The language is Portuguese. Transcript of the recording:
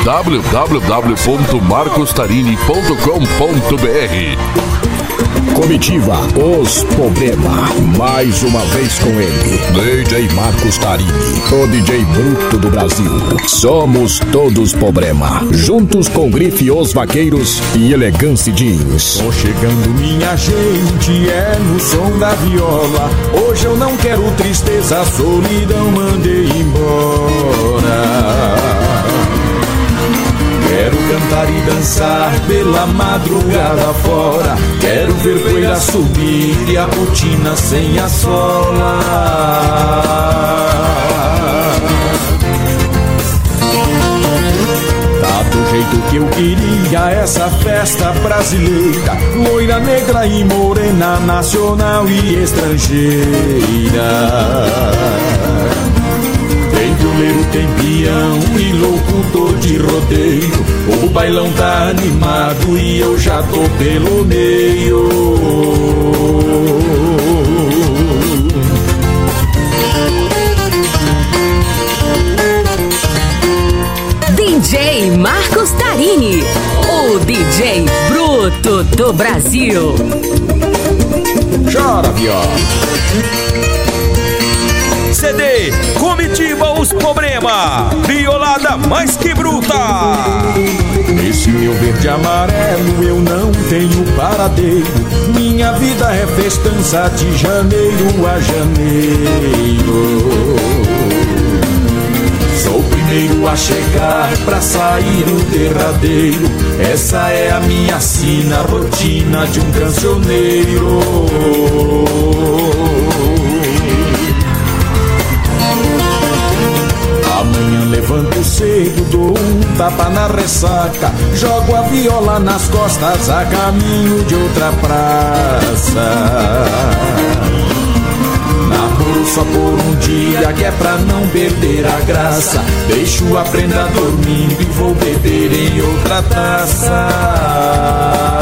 www.marcostarini.com.br. Comitiva Os Problema, mais uma vez com ele, DJ Marcos Tarini, o DJ bruto do Brasil. Somos todos Problema, juntos com Grife Os Vaqueiros e Elegance Jeans. Tô chegando minha gente, é no som da viola. Hoje eu não quero tristeza, solidão mandei embora. Quero cantar e dançar pela madrugada fora. Quero ver poeira subir e a botina sem a sola. Tá do jeito que eu queria essa festa brasileira. Loira, negra e morena, nacional e estrangeira. Tem violeiro, tem peão e locutor de rodeio. O bailão tá animado e eu já tô pelo meio. DJ Marcos Tarini, o DJ bruto do Brasil. Chora, viola. CD Comitiva Os Problema, violada mais que bruta. Nesse meu verde amarelo eu não tenho paradeiro. Minha vida é festança de janeiro a janeiro. Sou o primeiro a chegar pra sair o derradeiro. Essa é a minha sina, rotina de um cancioneiro. Amanhã levanto cedo, dou um tapa na ressaca. Jogo a viola nas costas a caminho de outra praça. Namoro só por um dia que é pra não perder a graça. Deixo a prenda dormindo e vou beber em outra taça.